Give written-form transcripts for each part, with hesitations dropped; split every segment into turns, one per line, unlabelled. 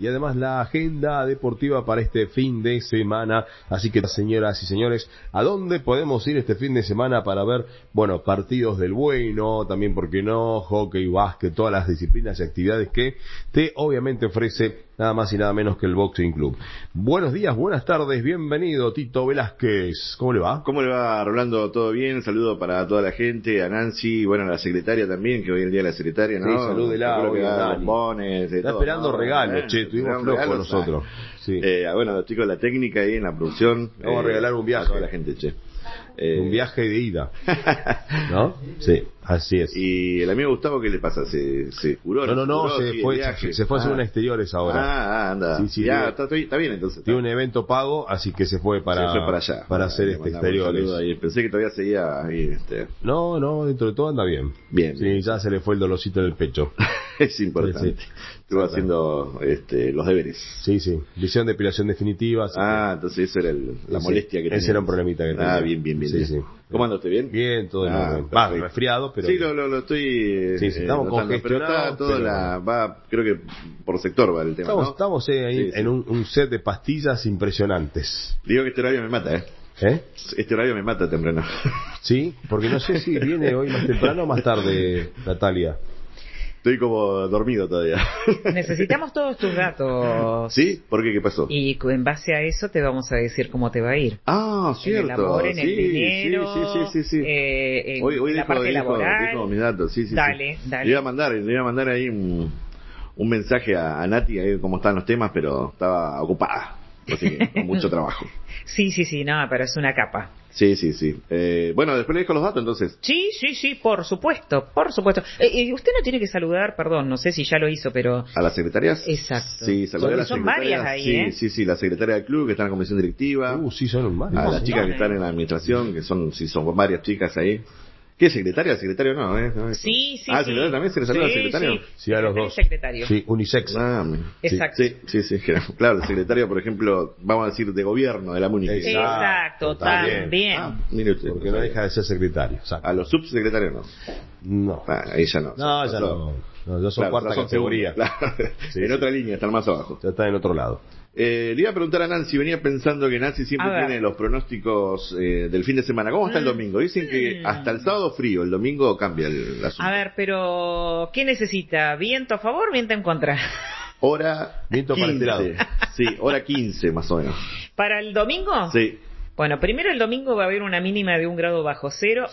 y además la agenda deportiva para este fin de semana. Así que, señoras y señores, ¿a dónde podemos ir este fin de semana para ver, bueno, partidos del bueno, también, por qué no, hockey, básquet, todas las disciplinas y actividades que te obviamente ofrece nada más y nada menos que el Boxing Club? Buenos días, buenas tardes, bienvenido Tito Velázquez. ¿Cómo le va?
¿Cómo le va, Rolando? ¿Todo bien? Saludo para toda la gente, a Nancy, bueno, a la secretaria también, que hoy es el día de la secretaria, ¿no?
Sí, salúdela, hoy a Dani.
Bombones,
está
todo,
esperando
¿no?
regalos, estuvimos flojos nosotros. Sí.
Bueno, los chicos de la técnica ahí en la producción.
Vamos a regalar un viaje.
A toda la gente, che.
Un viaje de ida, ¿no? Sí, así es.
¿Y el amigo Gustavo qué le pasa? ¿Se curó?
No, se fue a hacer un exteriores ahora.
Anda.
Sí,
ya, está bien entonces.
Tiene un evento pago, así que se fue para
allá.
Para hacer exteriores.
Ahí. Pensé que todavía seguía ahí.
No, dentro de todo anda bien.
Bien.
Ya se le fue el dolorcito en el pecho.
Es importante.
Sí.
Estuvo haciendo los deberes.
Sí. Visión de depilación definitiva.
Entonces eso era la molestia que tenía.
Ese era un problemita que tenía.
Bien.
Sí.
¿Cómo anda usted? ¿Bien?
Bien, todo en orden. Va, resfriado, pero...
Sí, lo estoy...
Sí, estamos congestionados.
Pero está todo va, creo que por sector va el tema,
Estamos ahí en un set de pastillas impresionantes.
Digo que este horario me mata, Este horario me mata temprano.
Sí, porque no sé si viene hoy más temprano o más tarde, Natalia.
Estoy como dormido todavía.
Necesitamos todos tus datos.
¿Sí? ¿Por qué? ¿Qué pasó?
Y en base a eso te vamos a decir cómo te va a ir.
Cierto.
En el amor, en el dinero.
Sí.
Hoy la parte laboral.
Dijo mis datos, sí.
Dale.
Le iba a mandar ahí un mensaje a Nati, ahí cómo están los temas, pero estaba ocupada. Así que con mucho trabajo.
Sí, no, pero es una capa.
Sí. Bueno, después le dejo los datos, entonces.
Sí, por supuesto. Usted no tiene que saludar, perdón, no sé si ya lo hizo, pero...
¿A las secretarias?
Exacto.
Sí, saludé a las
son
secretarias.
Varias ahí,
Sí, la secretaria del club, que está en la comisión directiva.
Sí, son varias.
A las chicas que están en la administración, que son varias chicas ahí. ¿Qué secretaria? Secretario no, ¿eh?
Sí.
¿secretario también? ¿Se le saluda al secretario?
Sí, a los dos.
Secretario.
Sí, unisex.
Exacto.
Sí. Claro, el secretario, por ejemplo, vamos a decir, de gobierno de la municipalidad.
Exacto, también.
Mire usted.
Porque no deja de ser secretario.
A los subsecretarios no.
No.
Ahí ya no.
No, ya no. Ya son cuarta categoría.
Claro. En otra línea, están más abajo.
Ya está en otro lado.
Le iba a preguntar a Nancy, venía pensando que Nancy siempre tiene los pronósticos del fin de semana. ¿Cómo está el domingo? Dicen que hasta el sábado frío, el domingo cambia el asunto.
A ver, pero ¿qué necesita? ¿Viento a favor, viento en contra?
Hora
viento
15.
Para este lado.
Sí, hora 15 más o menos.
¿Para el domingo?
Sí.
Bueno, primero el domingo va a haber una mínima de 1 grado bajo cero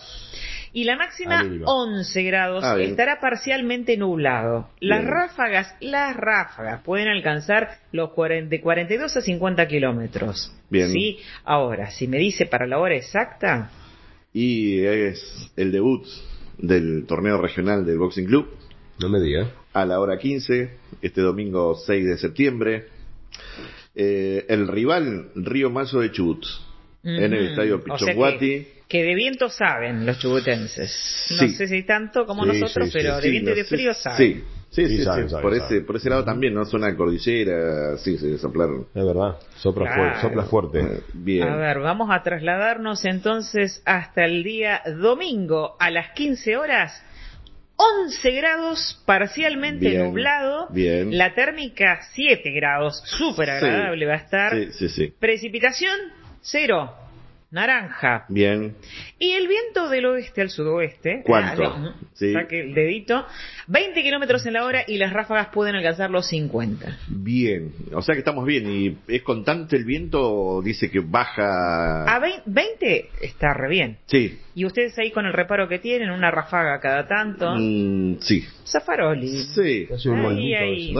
y la máxima 11 grados. Estará parcialmente nublado. Las ráfagas pueden alcanzar los de 42 a 50 kilómetros.
Bien.
¿Sí? Ahora, si me dice para la hora exacta...
Y es el debut del torneo regional del Boxing Club.
No me diga.
A la hora 15, este domingo 6 de septiembre. El rival, Río Mayo de Chubut. En el estadio Pichonguati.
Que de viento saben los chubutenses. No sé si tanto como nosotros, pero de viento y de frío saben.
Sí. Por ese lado también, ¿no? Zona cordillera, se soplaron.
Es verdad, sopla fuerte.
Bien.
A ver, vamos a trasladarnos entonces hasta el día domingo a las 15 horas. 11 grados, parcialmente nublado.
Bien.
La térmica 7 grados, súper agradable va a estar.
Sí.
Precipitación 0. Naranja.
Bien.
Y el viento del oeste al sudoeste.
¿Cuánto?
Saque el dedito. 20 kilómetros en la hora y las ráfagas pueden alcanzar los 50.
Bien. O sea que estamos bien. ¿Y es constante el viento o dice que baja?
A 20 está re bien.
Sí.
¿Y ustedes ahí con el reparo que tienen? Una ráfaga cada tanto.
Sí.
Zafaroli.
Sí.
Ahí.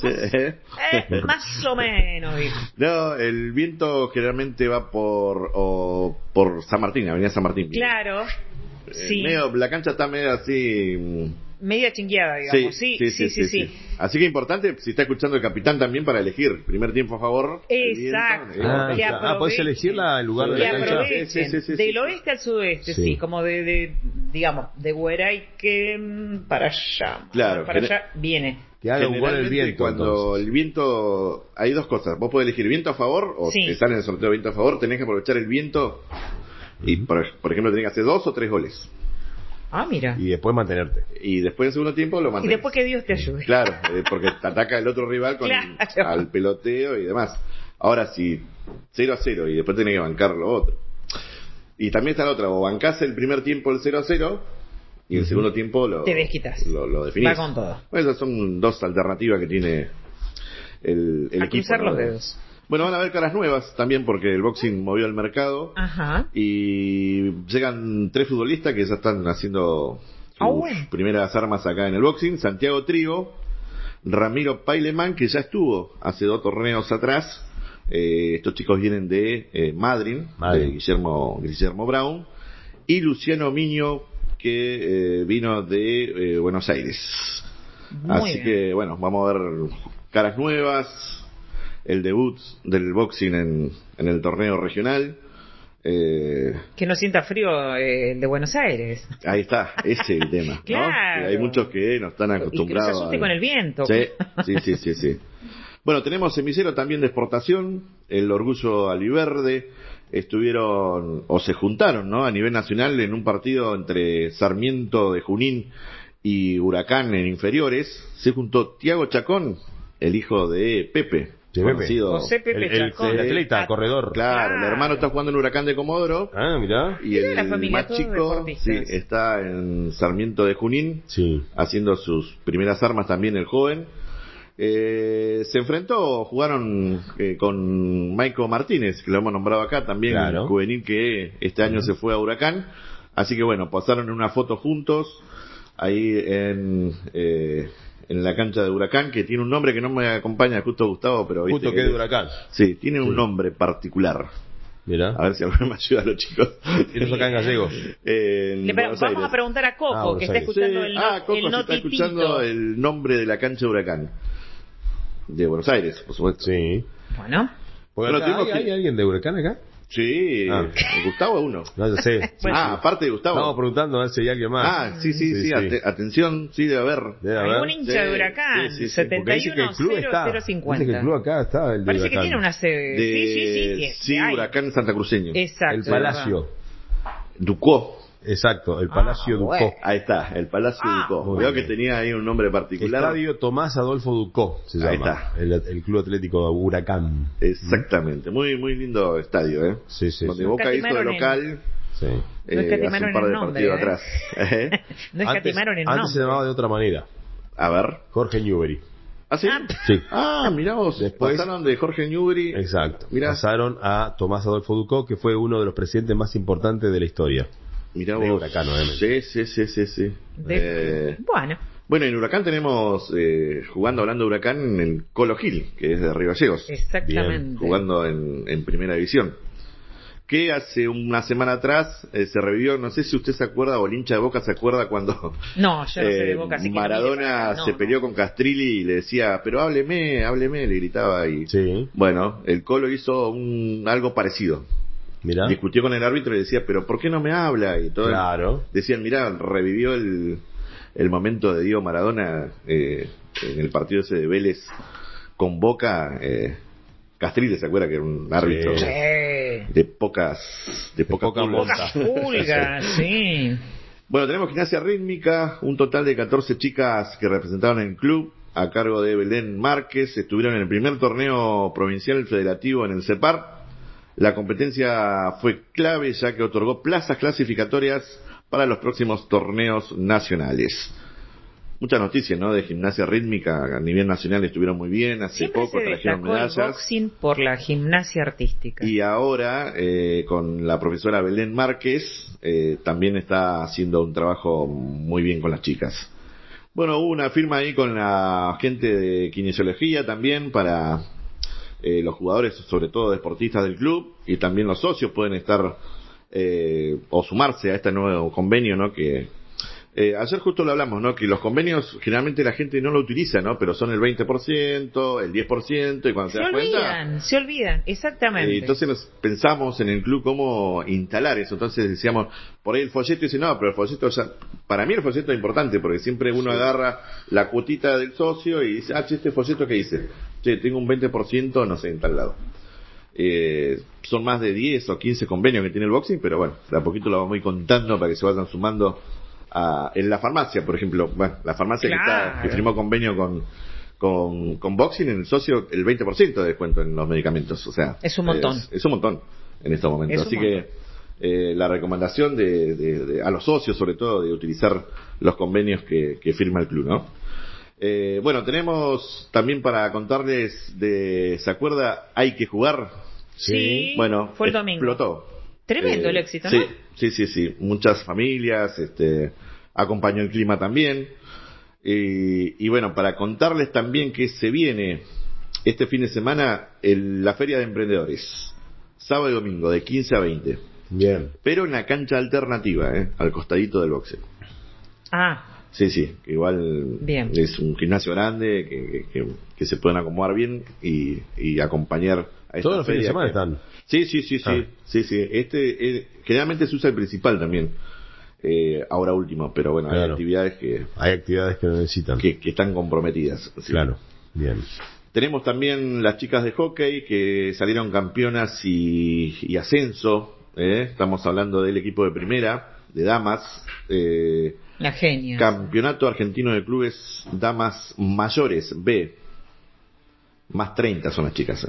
Más o menos.
No, el viento generalmente va por San Martín, Avenida San Martín.
Claro. Sí.
La cancha está medio así...
Media chingueada, digamos. Sí.
Así que importante, si está escuchando el capitán también, para elegir. Primer tiempo a favor.
Exacto.
Puedes elegirla en lugar de la cancha.
Sí. Del oeste al sudeste, sí. Como digamos, de Hueraique para allá.
Claro.
Para allá viene.
Que haga un gol el viento.
Cuando
entonces.
el viento, hay dos cosas. Vos podés elegir viento a favor, o te sale en el sorteo viento a favor, tenés que aprovechar el viento y, por ejemplo, tenés que hacer 2 o 3 goles.
Ah, mira.
Y después mantenerte.
Y después en segundo tiempo lo mantienes.
Y después que Dios te ayude.
Claro, porque te ataca el otro rival con al peloteo y demás. Ahora si 0-0 y después tenés que bancar lo otro. Y también está la otra, o bancás el primer tiempo el 0-0 y el segundo tiempo
te desquitas.
Lo definís.
Va con todo.
Bueno, esas son dos alternativas que tiene el equipo.
Cruzar los dedos.
Bueno, van a haber caras nuevas también porque el boxing movió el mercado.
Ajá.
Y llegan 3 futbolistas que ya están haciendo sus primeras armas acá en el boxing. Santiago Trigo, Ramiro Paileman, que ya estuvo hace 2 torneos atrás. Estos chicos vienen de Madrid, de Guillermo Brown. Y Luciano Miño, que vino de Buenos Aires. Así bien. Que, bueno, vamos a ver caras nuevas. El debut del boxing en el torneo regional.
Que no sienta frío el de Buenos Aires.
Ahí está, ese es el tema.
Claro.
¿No? Hay muchos que no están acostumbrados.
Y que no se asuste con el viento.
Sí. Bueno, tenemos semillero también de exportación, el Orgullo Aliverde. Estuvieron, o se juntaron, ¿no? A nivel nacional en un partido entre Sarmiento de Junín y Huracán en inferiores. Se juntó Tiago Chacón, el hijo de Pepe. Conocido.
José Pepe Chacón.
El atleta, corredor.
Claro, el hermano está jugando en Huracán de Comodoro.
Ah, mirá.
Y el más chico está en Sarmiento de Junín, haciendo sus primeras armas también el joven. Se enfrentó, jugaron con Maico Martínez, que lo hemos nombrado acá, también juvenil que este año se fue a Huracán. Así que bueno, pasaron en una foto juntos, ahí en la cancha de Huracán, que tiene un nombre que no me acompaña justo Gustavo, pero ¿viste?
Justo que es de Huracán.
Sí, tiene un nombre particular.
Mirá.
A ver si alguno me ayuda a los chicos.
Eso acá en gallegos.
Vamos a preguntar a Coco, que está escuchando
Coco está escuchando el nombre de la cancha de Huracán. De Buenos Aires, por supuesto.
Sí.
Bueno.
¿Hay alguien de Huracán acá?
Sí, Gustavo es uno.
No, yo sé.
Aparte de Gustavo.
Estamos preguntando a ver si hay alguien más.
Sí. Atención, sí, debe haber.
Algún hincha de Huracán. 71-0050.
Dice que el club acá está, el de
Parece
Huracán.
que tiene una sede.
Sí, Huracán santacruceño.
Exacto.
El Palacio.
Ducó.
Exacto, el Palacio Ducó.
Bueno. Ahí está, el Palacio Ducó. Veo que tenía ahí un nombre particular.
Estadio Tomás Adolfo Ducó se llama. Ahí está. El Club Atlético Huracán.
Exactamente, muy muy lindo estadio,
Sí.
Donde Boca hizo de local.
Sí. No escatimaron
hace un par de partidos atrás.
No escatimaron en nombre.
Antes se llamaba de otra manera.
A ver.
Jorge Newbery.
¿Ah, sí?
Sí.
Mirá vos. Después pasaron de Jorge Newbery.
Exacto. Pasaron a Tomás Adolfo Ducó, que fue uno de los presidentes más importantes de la historia.
Mirá vos.
Huracán,
Sí. Bueno, en Huracán tenemos, hablando de Huracán, el Colo Gil, que es de Río Gallegos.
Exactamente.
Bien, jugando en primera división. Que hace una semana atrás se revivió, no sé si usted se acuerda, o el hincha de Boca se acuerda cuando
yo no sé de Boca, así que
Maradona se peleó con Castrilli y le decía, pero hábleme, le gritaba. Y bueno, el Colo hizo algo parecido.
Mirá.
Discutió con el árbitro y decía, pero ¿por qué no me habla? Y todo. Decían, mirá, revivió el momento de Diego Maradona en el partido ese de Vélez con Boca. Castrilli, ¿se acuerda que era un árbitro de pocas
pulgas? Sí.
Bueno, tenemos gimnasia rítmica, un total de 14 chicas que representaron el club a cargo de Belén Márquez. Estuvieron en el primer torneo provincial federativo en el CEPAR. La competencia fue clave ya que otorgó plazas clasificatorias para los próximos torneos nacionales. Muchas noticias, ¿no? De gimnasia rítmica a nivel nacional estuvieron muy bien. Hace
Siempre
poco trajeron medallas.
El boxing por la gimnasia artística.
Y ahora, con la profesora Belén Márquez, también está haciendo un trabajo muy bien con las chicas. Bueno, hubo una firma ahí con la gente de kinesiología también para los jugadores, sobre todo deportistas del club, y también los socios pueden estar o sumarse a este nuevo convenio, ¿no? Que ayer justo lo hablamos, ¿no? Que los convenios generalmente la gente no lo utiliza, ¿no? Pero son el 20%, el 10%, y cuando se das cuenta...
Se olvidan, exactamente.
Entonces pensamos en el club cómo instalar eso. Entonces decíamos, por ahí el folleto, dice, no, pero el folleto para mí el folleto es importante, porque siempre uno agarra la cuotita del socio y dice, este folleto que dice, tengo un 20%, no sé, en tal lado. Son más de 10 o 15 convenios que tiene el boxing, pero bueno, de a poquito lo vamos a ir contando para que se vayan sumando en la farmacia, por ejemplo. Bueno, la farmacia que firmó convenio con Boxing, en el socio, el 20% de descuento en los medicamentos. O sea,
es un montón.
Es un montón en estos momentos. Así que la recomendación a los socios, sobre todo, de utilizar los convenios que firma el club, ¿no? Bueno, tenemos también para contarles ¿se acuerda? Hay que jugar.
Sí.
Bueno,
fue el domingo.
Explotó.
Tremendo el éxito, ¿no?
Sí. Muchas familias, acompañó el clima también. Y bueno, para contarles también que se viene este fin de semana la Feria de Emprendedores. Sábado y domingo, de 15 a 20.
Bien.
Pero en la cancha alternativa, al costadito del boxeo. Sí, que igual
bien.
Es un gimnasio grande, que se pueden acomodar bien y acompañar a esta
todos los fines de semana están.
Sí. Generalmente se usa el principal también. Ahora último, pero bueno,
claro.
Hay actividades que
lo necesitan.
Que están comprometidas. ¿Sí?
Claro, bien.
Tenemos también las chicas de hockey que salieron campeonas y ascenso. Estamos hablando del equipo de primera, de damas.
La genia.
Campeonato argentino de clubes damas mayores, B. Más 30 son las chicas.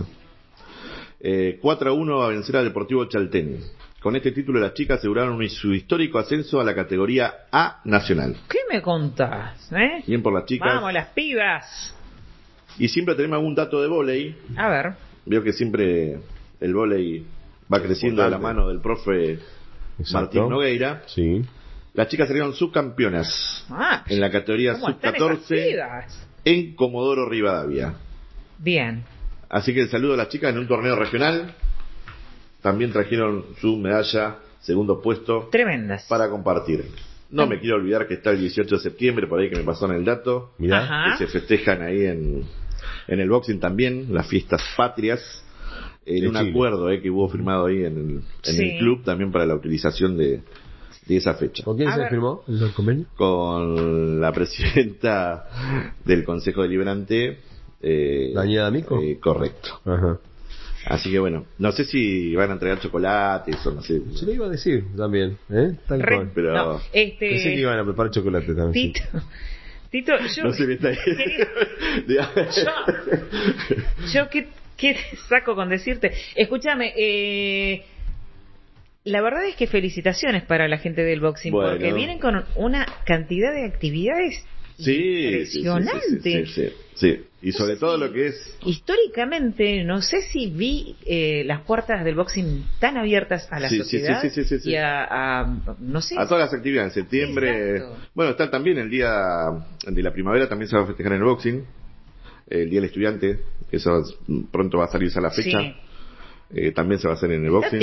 4-1 a vencer al Deportivo Chaltén. Con este título las chicas aseguraron su histórico ascenso a la categoría A nacional.
¿Qué me contás?
Bien por las chicas.
Vamos, las pibas.
Y siempre tenemos algún dato de vóley.
A ver.
Veo que siempre el vóley va creciendo de la mano del profe Martín Nogueira.
Sí.
Las chicas salieron subcampeonas en la categoría sub-14 en Comodoro Rivadavia.
Bien.
Así que el saludo a las chicas en un torneo regional. También trajeron su medalla, segundo puesto.
Tremendas.
Para compartir. No me quiero olvidar que está el 18 de septiembre, por ahí que me pasaron el dato.
Mirá.
Que se festejan ahí en el boxing también, las fiestas patrias. En un acuerdo que hubo firmado ahí en el club también para la utilización de esa fecha.
¿Con quién se firmó el convenio?
Con la presidenta del Consejo Deliberante.
¿Daniela D'Amico?
Correcto.
Ajá.
Así que bueno, no sé si van a entregar chocolates o no sé.
Se lo iba a decir también, tal cual.
Pero
no,
pensé que iban a preparar chocolate también.
Tito, yo...
No sé qué está ahí.
Yo ¿qué saco con decirte? Escúchame, la verdad es que felicitaciones para la gente del boxing, porque vienen con una cantidad de actividades impresionante.
Sí. Y sobre todo lo que es...
Históricamente, no sé si vi las puertas del boxing tan abiertas a la sociedad y no sé.
A todas las actividades. En septiembre... Exacto. Bueno, está también el día de la primavera, también se va a festejar en el boxing. El Día del Estudiante, eso pronto va a salirse a la fecha. Sí. También se va a hacer en el boxing.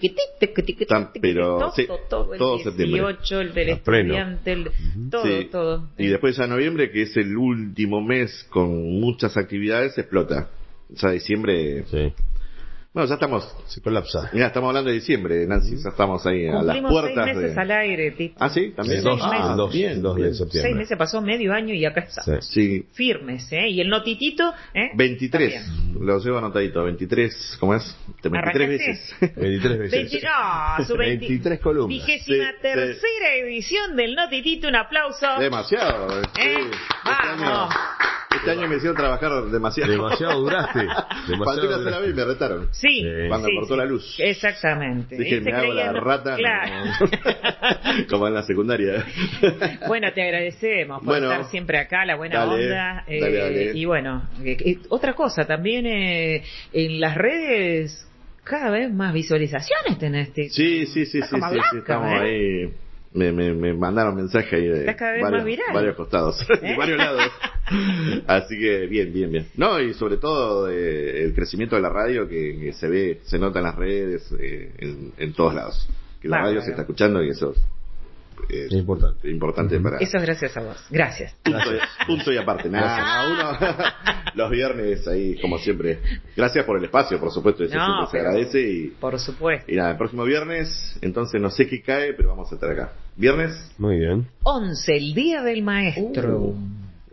Pero todo
el 18, el del estudiante, todo.
Y después ya noviembre, que es el último mes con muchas actividades, explota. Ya diciembre... Sí. Bueno, ya estamos...
Se colapsa.
Mira, estamos hablando de diciembre, Nancy, ya estamos ahí a las puertas.
6 meses al aire, Tito.
Ah, sí, también.
2 de septiembre.
6 meses, pasó medio año y acá está.
Sí.
Firmes, Y el notitito,
23, también. Lo llevo anotadito, 23, ¿cómo es? 23 veces.
23 veces.
Su
23 columnas.
23ª edición del notitito, un aplauso.
Demasiado.
Vamos.
Este año me hicieron trabajar demasiado.
Demasiado duraste.
Falté una sola vez y me retaron.
Sí.
Cuando cortó la luz.
Exactamente.
Dije, me hago la rata.
Claro.
No. Como en la secundaria.
Bueno, te agradecemos por estar siempre acá, la buena onda.
Dale.
Y bueno, otra cosa, también en las redes cada vez más visualizaciones tenés.
Sí, estamos ahí. Me mandaron mensaje ahí de varios costados, de varios lados. Así que bien. No, y sobre todo el crecimiento de la radio que se nota en las redes, en todos lados. Que la radio se está escuchando y eso es importante para...
Eso es gracias a vos. Gracias.
Punto y aparte. Uno los viernes ahí, como siempre. Gracias por el espacio, por supuesto. Eso siempre se agradece. Y,
por supuesto.
Y nada, el próximo viernes, entonces no sé qué cae, pero vamos a estar acá. ¿Viernes?
Muy bien.
11, el Día del Maestro.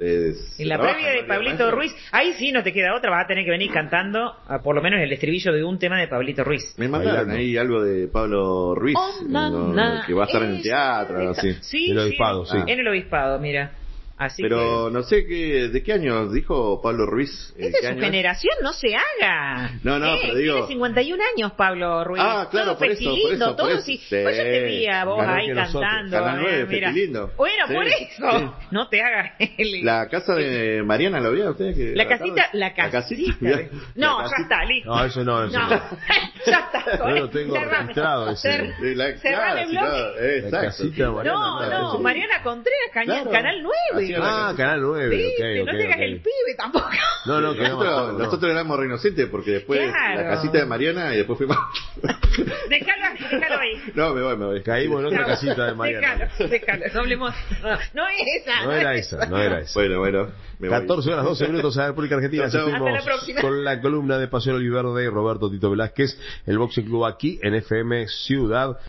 En la previa de Pablito Ruiz, ahí sí no te queda otra, vas a tener que venir cantando por lo menos el estribillo de un tema de Pablito Ruiz.
Me mandaron ahí algo de Pablo Ruiz, que va a estar en el teatro, algo así.
Sí,
en el obispado, sí.
En el obispado, mira. Así
pero
que...
no sé de qué año dijo Pablo Ruiz.
Es de su generación, no se haga.
No, pero digo...
Tiene 51 años Pablo Ruiz.
Claro, por eso.
Sí. Pues yo te vi a vos ahí cantando.
Canal 9,
mira.
Lindo.
Bueno, por eso. No te hagas.
La casa de Mariana, ¿lo vieron ustedes?
La casita. No, ya está, listo.
No, eso no.
Ya está.
No lo tengo registrado ese.
Cerrame el bloque.
La casita de Mariana.
No, Mariana Contreras, Canal 9.
Canal 9,
¿Viste? No te hagas el pibe tampoco.
No, nosotros éramos reinocentes porque después la casita de Mariana y después fuimos.
Déjalo ahí.
No, me voy.
Caímos en otra casita de Mariana.
Déjalo. Hablemos. No es esa.
No era esa.
Bueno.
14 horas 12 minutos a la República Argentina. Seguimos con la columna de Pasión Oliverde de Roberto Tito Velázquez, el Boxing Club aquí en FM Ciudad.